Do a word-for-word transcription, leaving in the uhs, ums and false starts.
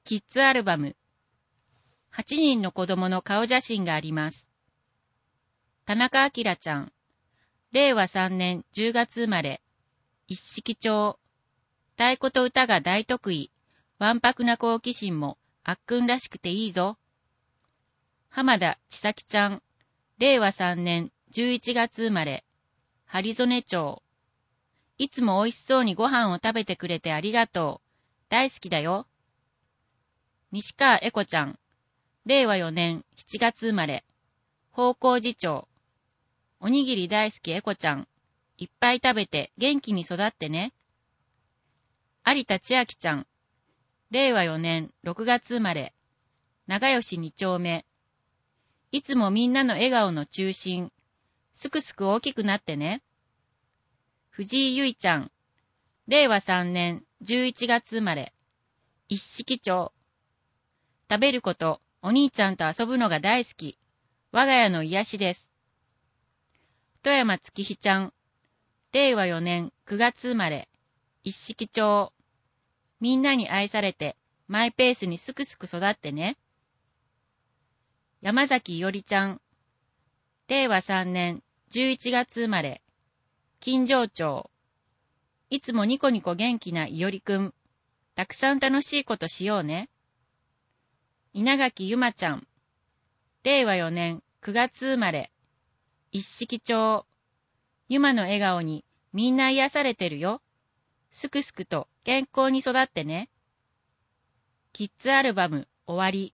キッズアルバム。はちにんの子供の顔写真があります。田中明ちゃん。れいわさんねんじゅうがつ生まれ。一色町。太鼓と歌が大得意。わんぱくな好奇心もあっくんらしくていいぞ。浜田千咲ちゃん。れいわさんねんじゅういちがつ生まれ。針曽町。いつも美味しそうにご飯を食べてくれてありがとう。大好きだよ。西川恵子ちゃん。れいわよねんしちがつ生まれ。方向寺町。おにぎり大好き恵子ちゃん。いっぱい食べて元気に育ってね。有田千秋ちゃん。れいわよねんろくがつ生まれ。長吉に丁目。いつもみんなの笑顔の中心。すくすく大きくなってね。藤井ゆいちゃん。れいわさんねんじゅういちがつ生まれ。一色町。食べること、お兄ちゃんと遊ぶのが大好き。我が家の癒しです。富山月日ちゃん。れいわよねんくがつ生まれ。一色町。みんなに愛されて、マイペースにすくすく育ってね。山崎いおりちゃん。れいわさんねんじゅういちがつ生まれ。金城町。いつもニコニコ元気ないおりくん。たくさん楽しいことしようね。稲垣ゆまちゃん。れいわよねんくがつ生まれ。一色町。ゆまの笑顔にみんな癒されてるよ。すくすくと健康に育ってね。キッズアルバム終わり。